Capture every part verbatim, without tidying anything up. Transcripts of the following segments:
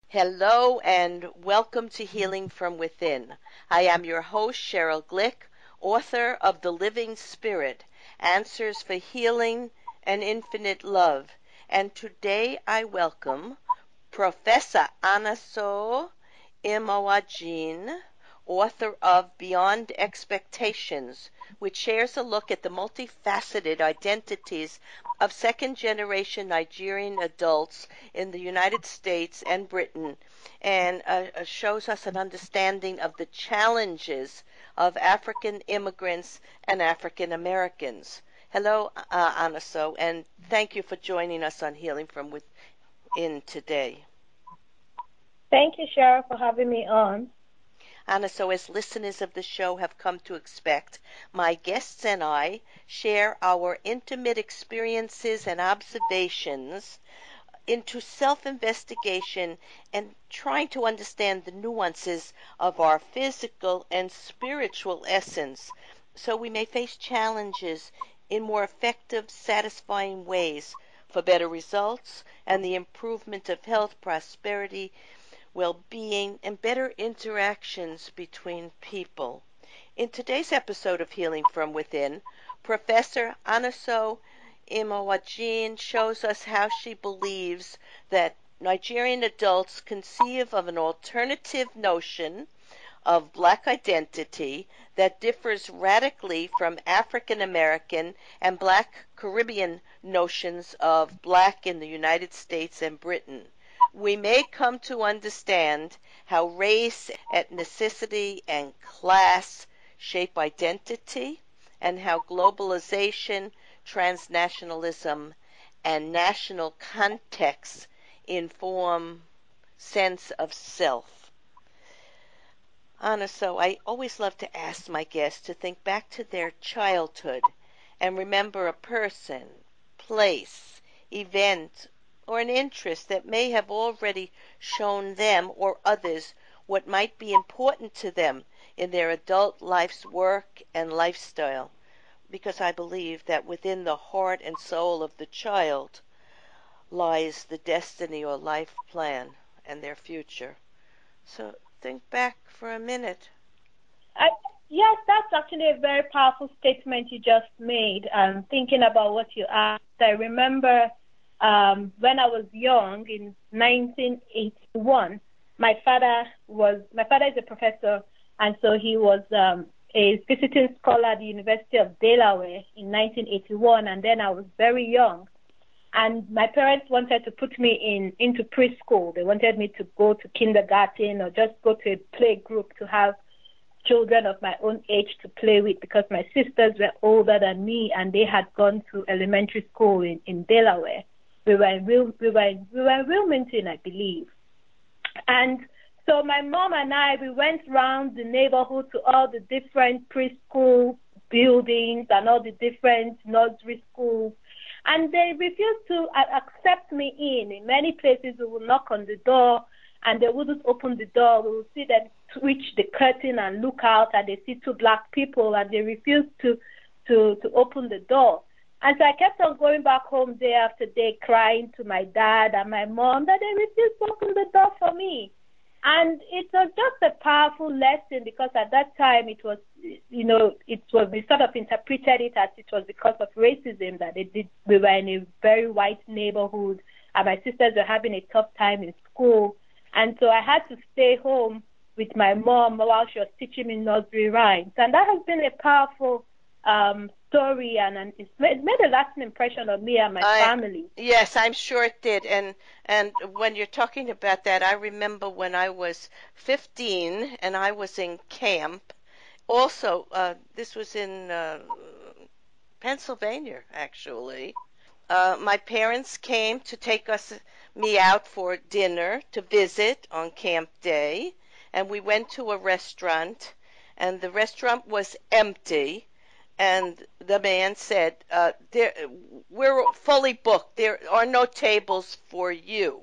Hello and welcome to Healing from Within. I am your host, Cheryl Glick, author of The Living Spirit, Answers for Healing and Infinite Love. And today I welcome Professor Anaso Imawajin, author of Beyond Expectations, which shares a look at the multifaceted identities of second-generation Nigerian adults in the United States and Britain, and uh, uh, shows us an understanding of the challenges of African immigrants and African Americans. Hello, uh, Anaso, and thank you for joining us on Healing from Within today. Thank you, Cheryl, for having me on. Anna, so as listeners of the show have come to expect, my guests and I share our intimate experiences and observations into self-investigation and trying to understand the nuances of our physical and spiritual essence so we may face challenges in more effective, satisfying ways for better results and the improvement of health, prosperity, well-being, and better interactions between people. In today's episode of Healing from Within, Professor Anaso Imawajin shows us how she believes that Nigerian adults conceive of an alternative notion of black identity that differs radically from African American and black Caribbean notions of black in the United States and Britain. We may come to understand how race, ethnicity, and class shape identity, and how globalization, transnationalism, and national contexts inform sense of self. Anna, so I always love to ask my guests to think back to their childhood and remember a person, place, event, or an interest that may have already shown them or others what might be important to them in their adult life's work and lifestyle, because I believe that within the heart and soul of the child lies the destiny or life plan and their future. So think back for a minute. I, yes, that's actually a very powerful statement you just made. Um, thinking about what you asked, I remember um, when I was young in nineteen eighty-one, my father was my father is a professor, and so he was um, a visiting scholar at the University of Delaware in nineteen eighty-one, and then I was very young. And my parents wanted to put me in into preschool. They wanted me to go to kindergarten or just go to a play group to have children of my own age to play with, because my sisters were older than me and they had gone to elementary school in, in Delaware. We were in Wil- we were in, we were in Wilmington, I believe. And so my mom and I, we went around the neighborhood to all the different preschool buildings and all the different nursery schools. And they refused to accept me in. In many places, we would knock on the door, and they wouldn't open the door. We would see them switch the curtain and look out, and they see two black people, and they refused to, to, to open the door. And so I kept on going back home day after day, crying to my dad and my mom that they refused to open the door for me. And it was just a powerful lesson, because at that time it was, you know, it was, we sort of interpreted it as it was because of racism that it did, we were in a very white neighborhood and my sisters were having a tough time in school. And so I had to stay home with my mom while she was teaching me nursery rhymes. And that has been a powerful um, story, and, and it's made, made a lasting impression on me and my I, family. Yes, I'm sure it did. And and when you're talking about that, I remember when I was fifteen and I was in camp. Also, uh, this was in uh, Pennsylvania, actually. Uh, my parents came to take us me out for dinner to visit on camp day, and we went to a restaurant, and the restaurant was empty. And the man said, uh, there, we're fully booked. There are no tables for you.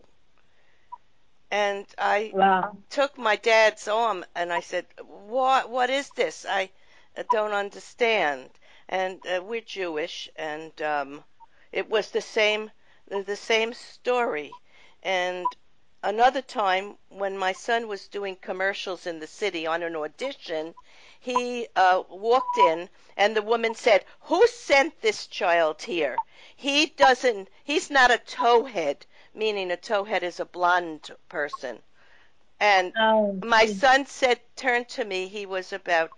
And I Wow. took my dad's arm and I said, what, what is this? I uh, don't understand. And uh, we're Jewish, and um, it was the same, the same story. And another time when my son was doing commercials in the city on an audition, he uh, walked in and the woman said, "Who sent this child here? He doesn't, he's not a towhead," meaning a towhead is a blonde person. And Oh, my son said, turned to me, he was about,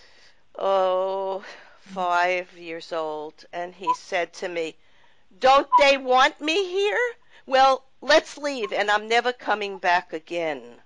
oh, five years old, and he said to me, "Don't they want me here? Well, let's leave, and I'm never coming back again."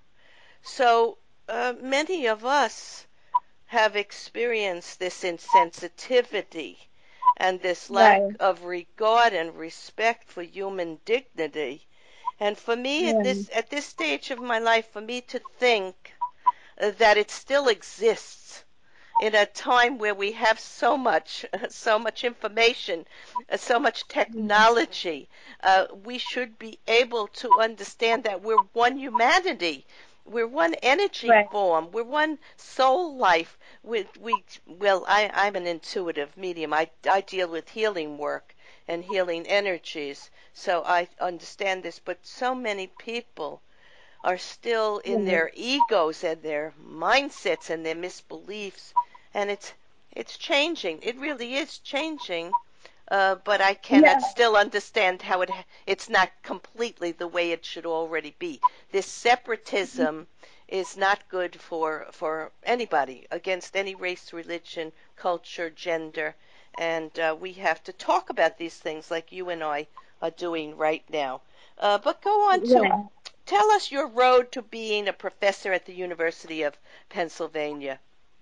So uh, many of us have experienced this insensitivity and this lack right. of regard and respect for human dignity. And for me, at Yeah. this at this stage of my life, for me to think uh, that it still exists in a time where we have so much, so much information, uh, so much Mm. technology, uh, we should be able to understand that we're one humanity. We're one energy Right. form. We're one soul life. We, we well, I, I'm an intuitive medium. I, I deal with healing work and healing energies, so I understand this. But so many people are still in Yeah. their egos and their mindsets and their misbeliefs, and it's it's changing. It really is changing, uh, but I cannot Yeah. still understand how it it's not completely the way it should already be. This separatism is not good for for anybody against any race, religion, culture, gender, and uh, we have to talk about these things like you and I are doing right now. Uh, but go on to Right. tell us your road to being a professor at the University of Pennsylvania.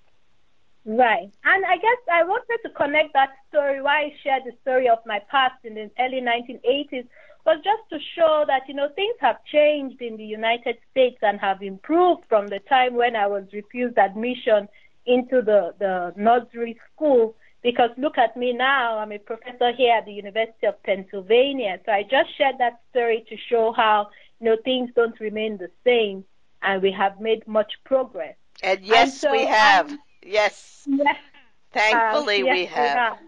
Right. And I guess I wanted to connect that story, why I shared the story of my past in the early nineteen eighties, was just to show that, you know, things have changed in the United States and have improved from the time when I was refused admission into the, the nursery school. Because look at me now, I'm a professor here at the University of Pennsylvania. So I just shared that story to show how, you know, things don't remain the same and we have made much progress. And And yes, we so have. I'm Yes, Yes, have. thankfully Yes, we we have. have.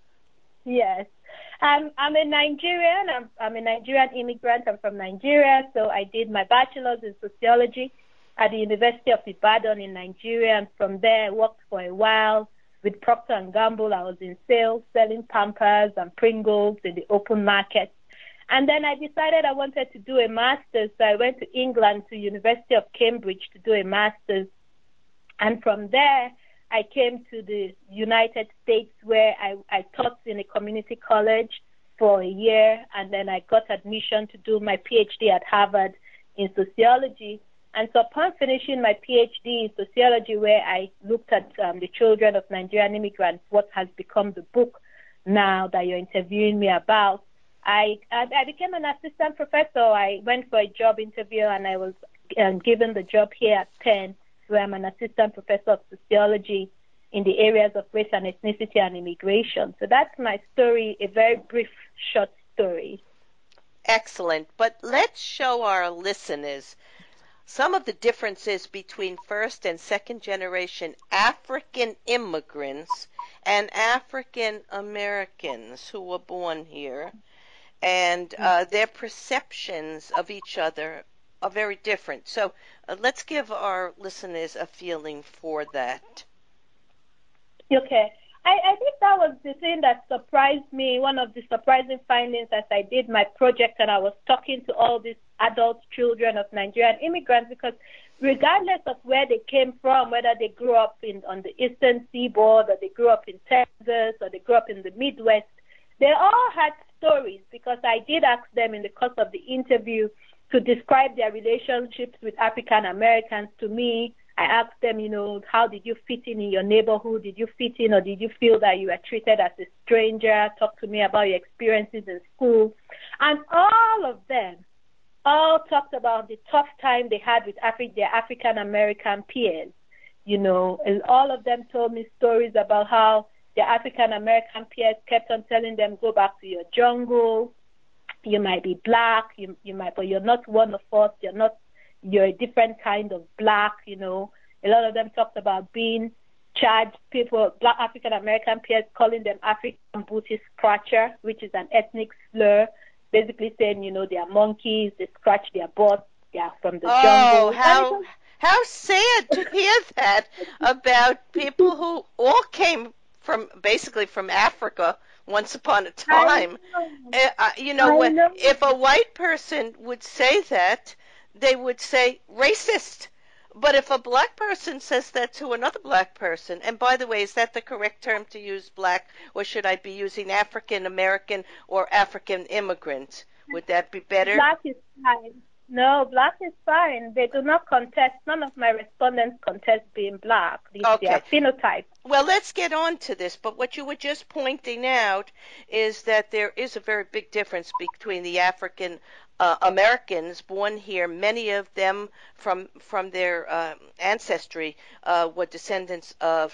Yes. Um, I'm a Nigerian. I'm, I'm a Nigerian immigrant. I'm from Nigeria. So I did my bachelor's in sociology at the University of Ibadan in Nigeria. And from there, I worked for a while with Procter and Gamble. I was in sales, selling Pampers and Pringles in the open market. And then I decided I wanted to do a master's. So I went to England to University of Cambridge to do a master's. And from there, I came to the United States where I, I taught in a community college for a year, and then I got admission to do my PhD at Harvard in sociology. And so upon finishing my PhD in sociology, where I looked at um, the children of Nigerian immigrants, what has become the book now that you're interviewing me about, I, I became an assistant professor. I went for a job interview, and I was um, given the job here at Penn, where I'm an assistant professor of sociology in the areas of race and ethnicity and immigration. So that's my story, a very brief, short story. Excellent. But let's show our listeners some of the differences between first and second generation African immigrants and African Americans who were born here, and uh, their perceptions of each other are very different. So uh, let's give our listeners a feeling for that. Okay. I, I think that was the thing that surprised me, one of the surprising findings as I did my project and I was talking to all these adult children of Nigerian immigrants, because regardless of where they came from, whether they grew up in on the eastern seaboard or they grew up in Texas or they grew up in the Midwest, they all had stories, because I did ask them in the course of the interview to describe their relationships with African Americans to me. I asked them, you know, how did you fit in in your neighborhood? Did you fit in, or did you feel that you were treated as a stranger? Talk to me about your experiences in school. And all of them all talked about the tough time they had with Afri- their African American peers. You know, and all of them told me stories about how their African American peers kept on telling them, go back to your jungle. You might be black, you, you might, but you're not one of us. You're not You're a different kind of black, you know. A lot of them talked about being charged, people, black African American peers calling them African booty scratcher, which is an ethnic slur, basically saying, you know, they are monkeys, they scratch their butts, They are from the Oh, jungle. And it how was, how sad to hear that about people who all came from basically from Africa once upon a I time. know, Uh, uh, you know, I when, know. if a white person would say that, they would say racist. But if a black person says that to another black person, and by the way, is that the correct term to use, black, or should I be using African American or African immigrant? Would that be better? Black is fine. No, black is fine. They do not contest. None of my respondents contest being black. It's their Okay. phenotype. Well, let's get on to this, but what you were just pointing out is that there is a very big difference between the African uh, Americans born here. Many of them, from from their uh, ancestry, uh, were descendants of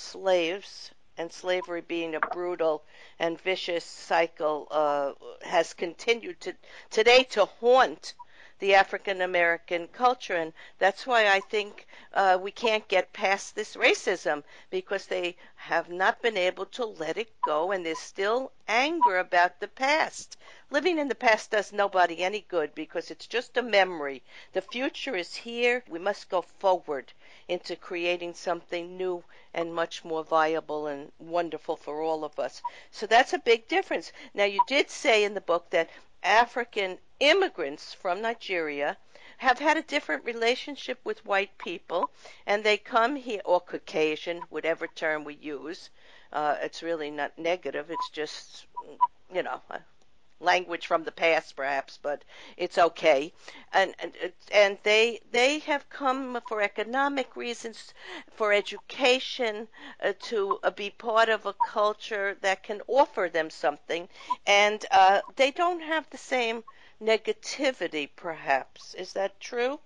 slaves, and slavery, being a brutal and vicious cycle, uh, has continued to today to haunt the African American culture, and that's why I think uh, we can't get past this racism, because they have not been able to let it go, and there's still anger about the past. Living in the past does nobody any good, because it's just a memory. The future is here. We must go forward into creating something new and much more viable and wonderful for all of us. So that's a big difference. Now, you did say in the book that African immigrants from Nigeria have had a different relationship with white people, and they come here, or Caucasian, whatever term we use. Uh, it's really not negative. It's just, you know, language from the past, perhaps, but it's okay. And and and they they have come for economic reasons, for education, uh, to uh, be part of a culture that can offer them something, and uh, they don't have the same negativity, perhaps. Is that true?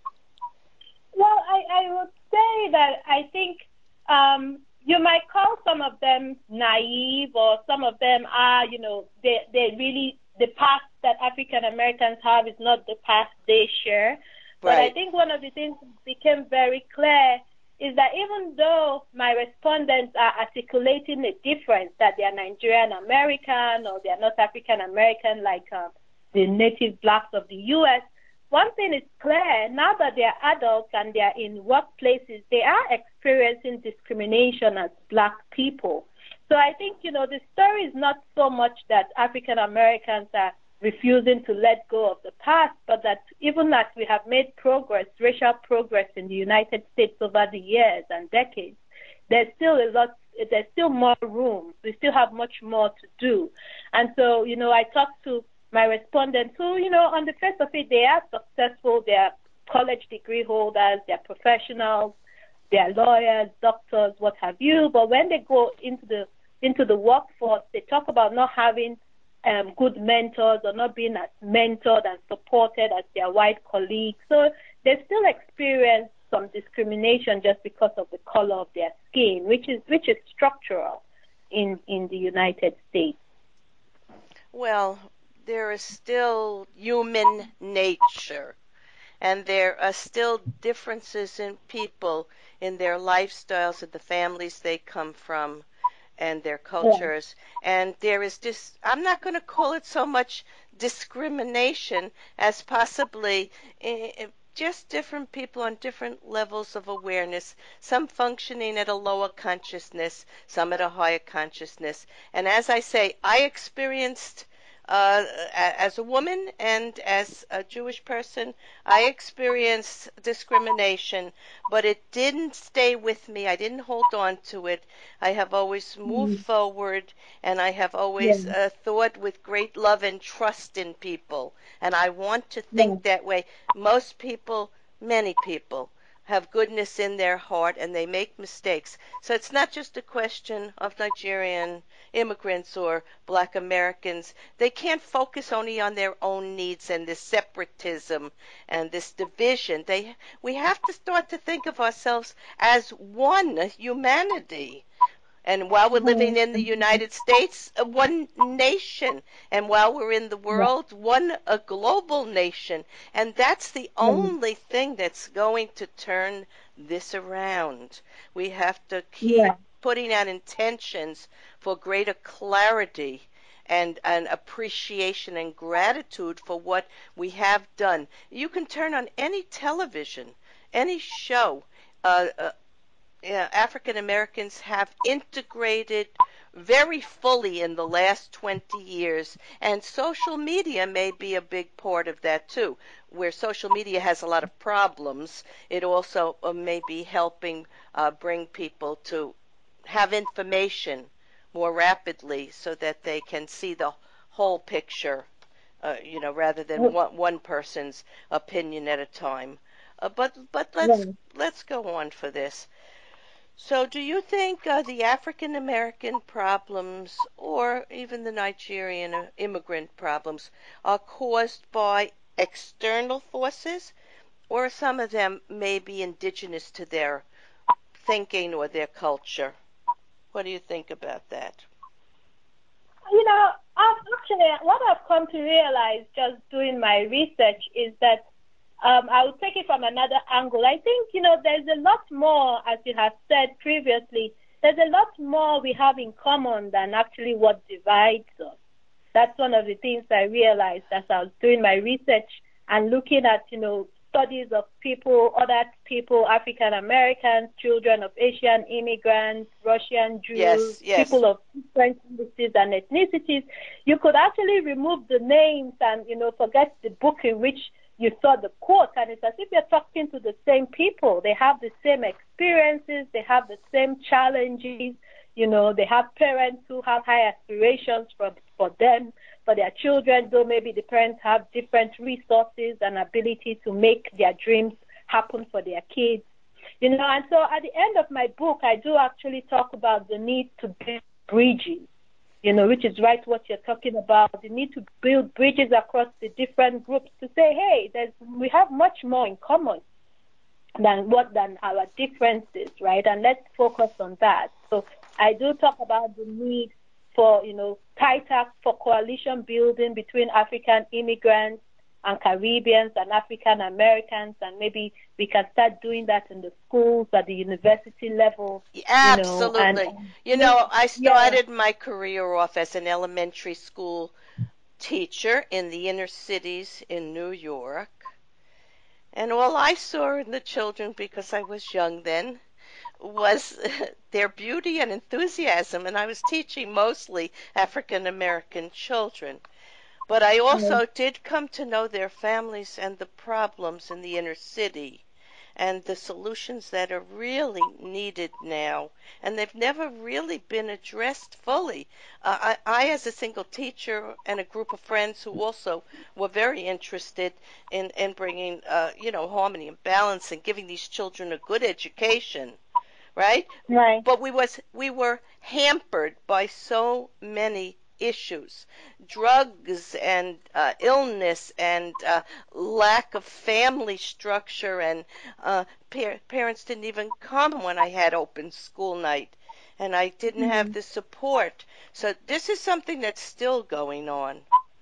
Well, I, I would say that I think um, you might call some of them naive, or some of them are, you know, they, they really, the past that African Americans have is not the past they share. But I Right. think one of the things that became very clear is that even though my respondents are articulating a difference, that they are Nigerian American or they are not African American like uh, the native blacks of the U S, one thing is clear: now that they are adults and they are in workplaces, they are experiencing discrimination as black people. So I think, you know, the story is not so much that African Americans are refusing to let go of the past, but that even as we have made progress, racial progress in the United States over the years and decades, there's still a lot, there's still more room. We still have much more to do. And so, you know, I talked to my respondents who, you know, on the face of it, they are successful, they are college degree holders, they're professionals, they're lawyers, doctors, what have you. But when they go into the into the workforce, they talk about not having um, good mentors, or not being as mentored and supported as their white colleagues. So they still experience some discrimination just because of the color of their skin, which is which is structural in, in the United States. Well, there is still human nature, and there are still differences in people, in their lifestyles, and the families they come from, and their Yeah. cultures. And there is just, I'm not going to call it so much discrimination as possibly eh, just different people on different levels of awareness, some functioning at a lower consciousness, some at a higher consciousness. And as I say, I experienced, uh, as a woman and as a Jewish person, I experienced discrimination, but it didn't stay with me. I didn't hold on to it. I have always moved Mm. forward, and I have Yeah. always uh, thought with great love and trust in people. And I want to Yeah. think that way. Most people, many people, have goodness in their heart, and they make mistakes. So it's not just a question of Nigerian immigrants or black Americans. They can't focus only on their own needs and this separatism and this division. They we have to start to think of ourselves as one humanity. And while we're living in the Mhm. United States, uh, one nation. And while we're in the Yeah. world, one a global nation. And that's the Yeah. only thing that's going to turn this around. We have to keep Yeah. putting out intentions for greater clarity and an appreciation and gratitude for what we have done. You can turn on any television, any show. Uh, uh, yeah, African Americans have integrated very fully in the last twenty years, and social media may be a big part of that too. Where social media has a lot of problems, it also uh, may be helping uh, bring people to have information more rapidly so that they can see the whole picture, uh, you know, rather than one, one person's opinion at a time. Uh, but but let's Yeah. let's go on for this. So, do you think uh, the African American problems, or even the Nigerian uh, immigrant problems, are caused by external forces, or some of them may be indigenous to their thinking or their culture? What do you think about that? You know, I've actually, what I've come to realize just doing my research is that um, I will take it from another angle. I think, you know, there's a lot more, as you have said previously, there's a lot more we have in common than actually what divides us. That's one of the things I realized as I was doing my research and looking at, you know, studies of people, other people, African Americans, children of Asian immigrants, Russian Jews, Yes, yes. people of different races and ethnicities. You could actually remove the names and, you know, forget the book in which you saw the quote, and it's as if you're talking to the same people. They have the same experiences, they have the same challenges. You know, they have parents who have high aspirations for, for them, for their children, though maybe the parents have different resources and ability to make their dreams happen for their kids. You know, and so at the end of my book, I do actually talk about the need to build bridges, you know, which is right what you're talking about. The need to build bridges across the different groups to say, hey, there's, we have much more in common than what than our differences, right? And let's focus on that. So I do talk about the need for, you know, tighter for coalition building between African immigrants and Caribbeans and African Americans, and maybe we can start doing that in the schools at the university level, you know, and Absolutely. You yeah, know, I yeah, started my career off as an elementary school teacher in the inner cities in New York. And all I saw in the children, because I was young then, was their beauty and enthusiasm. And I was teaching mostly African American children. But I yeah, also did come to know their families and the problems in the inner city and the solutions that are really needed now. And they've never really been addressed fully. Uh, I, I, as a single teacher and a group of friends who also were very interested in, in bringing, uh, you know, harmony and balance and giving these children a good education, right? right, But we was we were hampered by so many issues, drugs and uh, illness and uh, lack of family structure, and uh, par- parents didn't even come when I had open school night, and I didn't have mm-hmm, the support. So this is something that's still going on.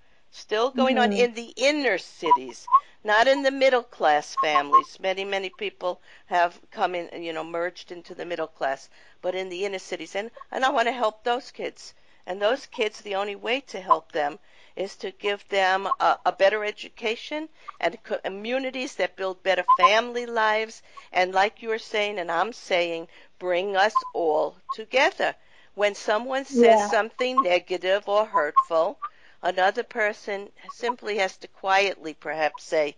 Still going on mm-hmm, in the inner cities, not in the middle class families. Many, many people have come in, you know, merged into the middle class, but in the inner cities. And, and I want to help those kids. And those kids, the only way to help them is to give them a, a better education and communities that build better family lives. And like you're saying, and I'm saying, bring us all together. When someone says yeah, something negative or hurtful, another person simply has to quietly perhaps say,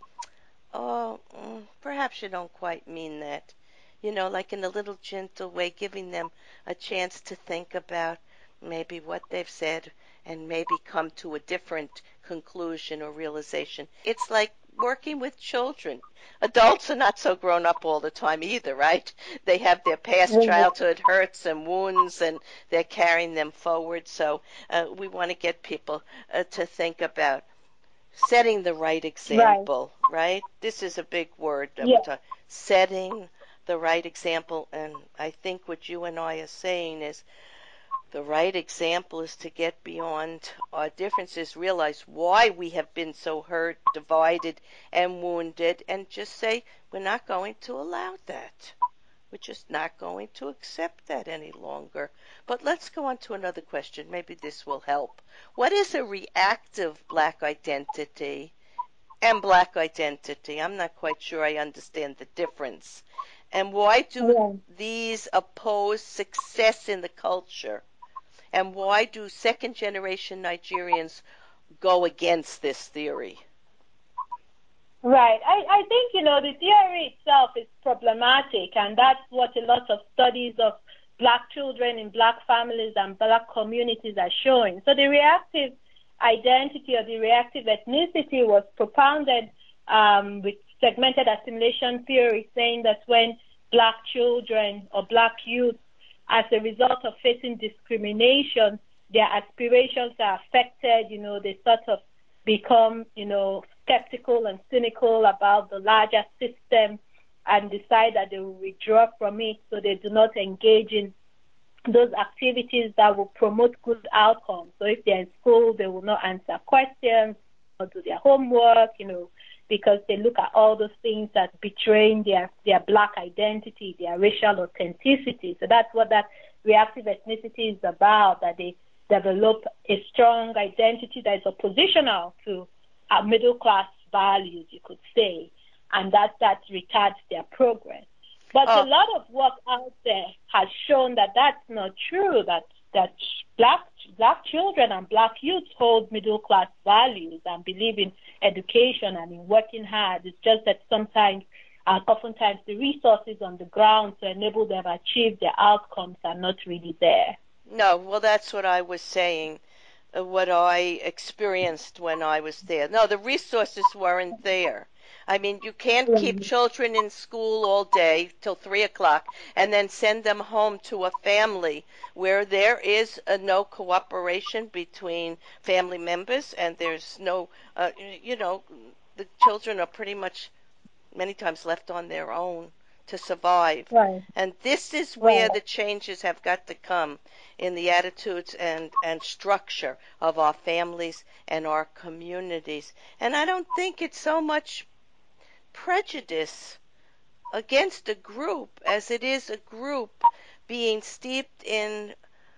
oh, mm, perhaps you don't quite mean that. You know, like in a little gentle way, giving them a chance to think about maybe what they've said and maybe come to a different conclusion or realization. It's like working with children. Adults are not so grown up all the time either, right? They have their past yeah, childhood hurts and wounds, and they're carrying them forward. So uh, we want to get people uh, to think about setting the right right, example, right? This is a big word that we're yeah, talking. Setting the right example, and I think what you and I are saying is the right example is to get beyond our differences, realize why we have been so hurt, divided, and wounded, and just say we're not going to allow that. We're just not going to accept that any longer. But let's go on to another question. Maybe this will help. What is a reactive black identity and black identity? I'm not quite sure I understand the difference. And why do Yeah. these oppose success in the culture? And why do second generation Nigerians go against this theory? Right. I, I think, you know, the theory itself is problematic, and that's what a lot of studies of black children in black families and black communities are showing. So the reactive identity or the reactive ethnicity was propounded um, with segmented assimilation theory, saying that when black children or black youth, as a result of facing discrimination, their aspirations are affected, you know, they sort of become, you know, skeptical and cynical about the larger system and decide that they will withdraw from it, so they do not engage in those activities that will promote good outcomes. So if they're in school, they will not answer questions or do their homework, you know, because they look at all those things that betraying their, their black identity, their racial authenticity. So that's what that reactive ethnicity is about, that they develop a strong identity that is oppositional to uh, middle class values, you could say, and that, that retards their progress. But Oh. a lot of work out there has shown that that's not true, that that black black children and black youth hold middle class values and believe in education and in working hard. It's just that sometimes, uh, oftentimes, the resources on the ground to enable them to achieve their outcomes are not really there. No, well, that's what I was saying, uh, what I experienced when I was there. No, the resources weren't there. I mean, you can't keep children in school all day till three o'clock and then send them home to a family where there is a no cooperation between family members, and there's no, uh, you know, the children are pretty much many times left on their own to survive. Right. And this is where Right. the changes have got to come in the attitudes and, and structure of our families and our communities. And I don't think it's so much prejudice against a group as it is a group being steeped in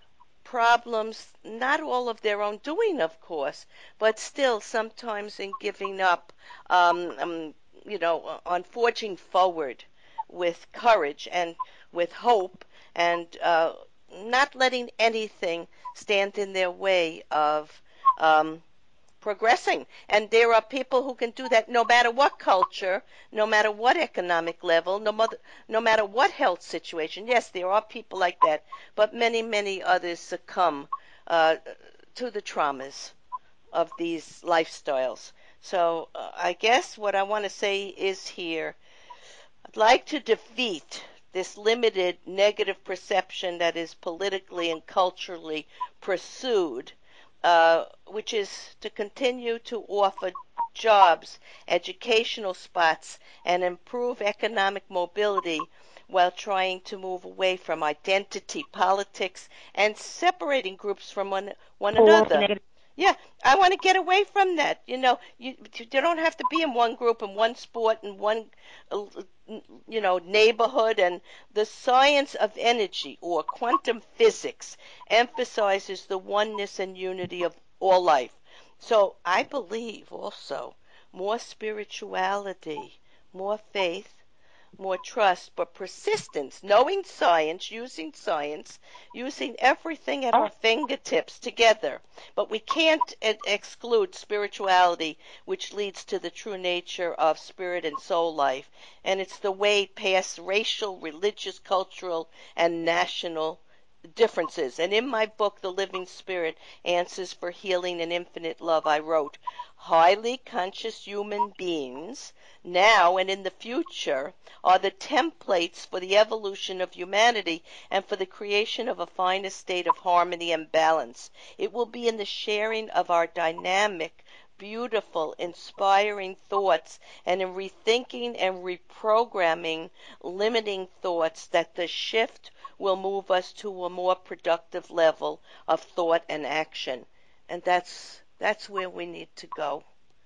problems, not all of their own doing, of course, but still sometimes in giving up, um, um, you know, on forging forward with courage and with hope, and uh, not letting anything stand in their way of um, progressing. And there are people who can do that no matter what culture, no matter what economic level, no matter, no matter what health situation. Yes, there are people like that, but many, many others succumb uh, to the traumas of these lifestyles. So uh, I guess what I want to say is here, I'd like to defeat this limited negative perception that is politically and culturally pursued, uh, which is to continue to offer jobs, educational spots, and improve economic mobility while trying to move away from identity politics and separating groups from one, one another. Yeah, I want to get away from that. You know, you you don't have to be in one group and one sport and one, uh, you know, neighborhood. And the science of energy or quantum physics emphasizes the oneness and unity of all life. So I believe also more spirituality, more faith, more trust, but persistence, knowing science, using science, using everything at our fingertips together. But we can't exclude spirituality, which leads to the true nature of spirit and soul life. And it's the way past racial, religious, cultural, and national differences. And in my book, The Living Spirit, Answers for Healing and Infinite Love, I wrote, highly conscious human beings, now and in the future, are the templates for the evolution of humanity and for the creation of a finer state of harmony and balance. It will be in the sharing of our dynamic, beautiful, inspiring thoughts and in rethinking and reprogramming limiting thoughts that the shift will move us to a more productive level of thought and action. And that's that's where we need to go.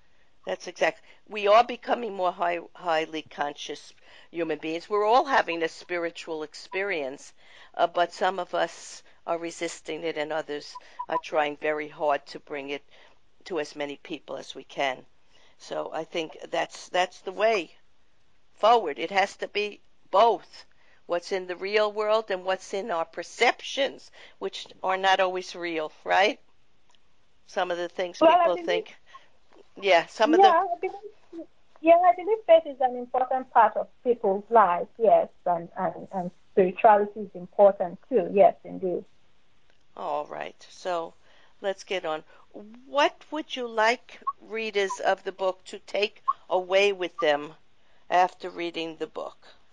That's exactly. We are becoming more high, highly conscious human beings. We're all having a spiritual experience, uh, but some of us are resisting it, and others are trying very hard to bring it to as many people as we can. So I think that's that's the way forward. It has to be both. What's in the real world and what's in our perceptions, which are not always real, right? Some of the things Well, I people believe, think. Yeah, some of the yeah, I believe, yeah, I believe faith is an important part of people's lives, yes, and, and, and spirituality is important too, yes, indeed. All right. So let's get on. What would you like readers of the book to take away with them after reading the book?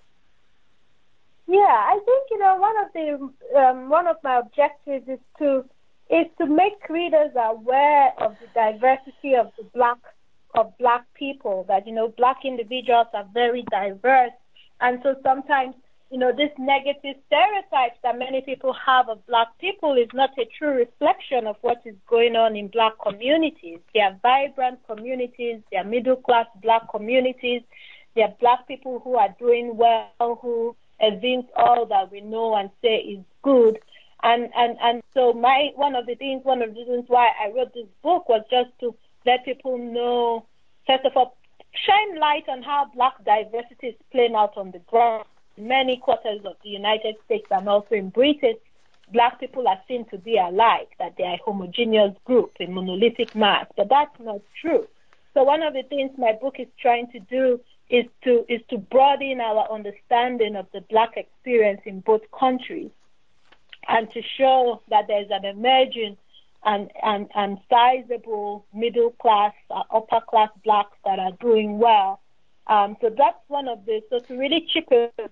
Yeah, I think you know one of the um, one of my objectives is to is to make readers aware of the diversity of the black of black people. That you know black individuals are very diverse, and so sometimes you know this negative stereotypes that many people have of black people is not a true reflection of what is going on in black communities. They are vibrant communities. They are middle class black communities. They are black people who are doing well, who evince all that we know and say is good. And, and, and so my one of the things, one of the reasons why I wrote this book was just to let people know, first of all, shine light on how black diversity is playing out on the ground. In many quarters of the United States and also in Britain, black people are seen to be alike, that they are a homogeneous group, a monolithic mass, but that's not true. So one of the things my book is trying to do is to is to broaden our understanding of the black experience in both countries, and to show that there's an emerging and and, and sizable middle class, uh, upper class blacks that are doing well. Um, so that's one of the so to really chip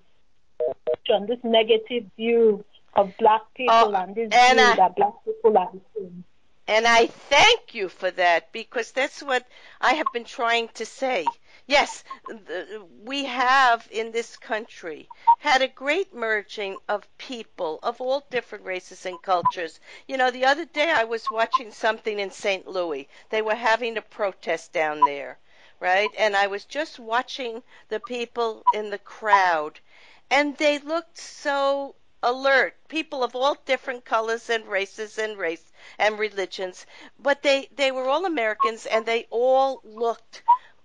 on this negative view of black Oh, people and this and view I that black people are the same. and I thank you for that because that's what I have been trying to say. Yes, the, we have in this country had a great merging of people of all different races and cultures. You know, the other day I was watching something in Saint Louis. They were having a protest down there, right? And I was just watching the people in the crowd, and they looked so alert. People of all different colors and races and race and religions, but they they were all Americans, and they all looked,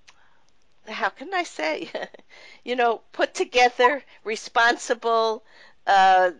how can I say, you know, put together, responsible, uh,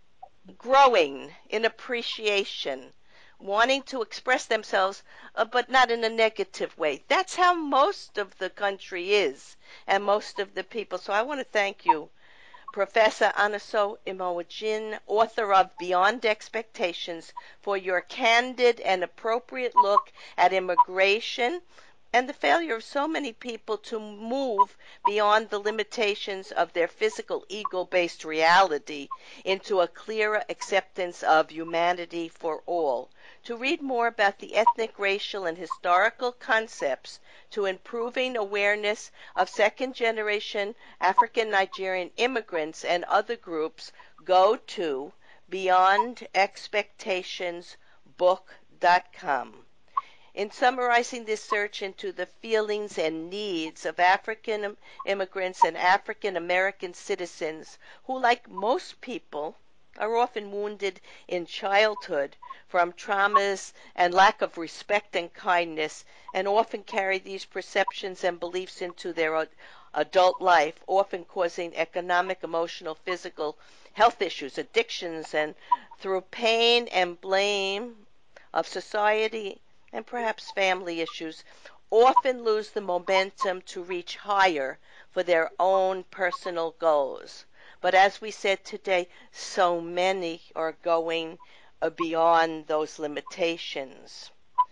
growing in appreciation, wanting to express themselves, uh, but not in a negative way. That's how most of the country is, and most of the people. So I want to thank you, Professor Anaso Imowajin, author of Beyond Expectations, for your candid and appropriate look at immigration and the failure of so many people to move beyond the limitations of their physical ego-based reality into a clearer acceptance of humanity for all. To read more about the ethnic, racial, and historical concepts to improving awareness of second-generation African Nigerian immigrants and other groups, go to beyond expectations book dot com. In summarizing this search into the feelings and needs of African immigrants and African American citizens who, like most people, are often wounded in childhood from traumas and lack of respect and kindness, and often carry these perceptions and beliefs into their adult life, often causing economic, emotional, physical health issues, addictions, and through pain and blame of society and perhaps family issues, often lose the momentum to reach higher for their own personal goals. But as we said today, so many are going uh, beyond those limitations.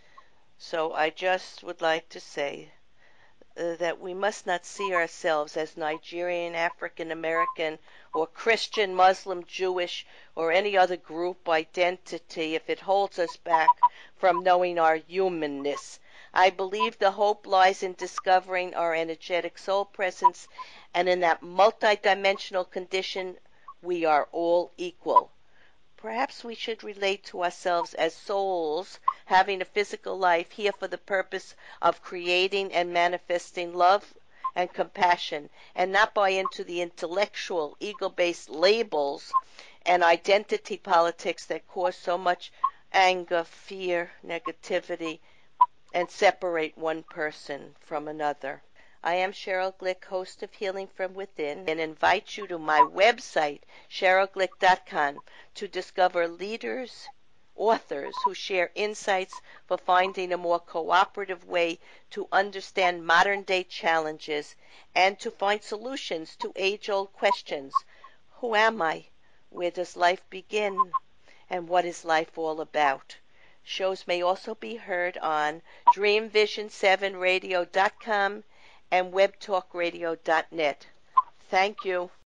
So I just would like to say uh, that we must not see ourselves as Nigerian, African American, or Christian, Muslim, Jewish, or any other group identity if it holds us back from knowing our humanness. I believe the hope lies in discovering our energetic soul presence, and in that multidimensional condition, we are all equal. Perhaps we should relate to ourselves as souls having a physical life here for the purpose of creating and manifesting love and compassion, and not buy into the intellectual, ego-based labels and identity politics that cause so much anger, fear, negativity, and separate one person from another. I am Cheryl Glick, host of Healing from Within, and invite you to my website, cheryl glick dot com, to discover leaders, authors who share insights for finding a more cooperative way to understand modern-day challenges and to find solutions to age-old questions. Who am I? Where does life begin? And what is life all about? Shows may also be heard on dream vision seven radio dot com and web talk radio dot net. Thank you.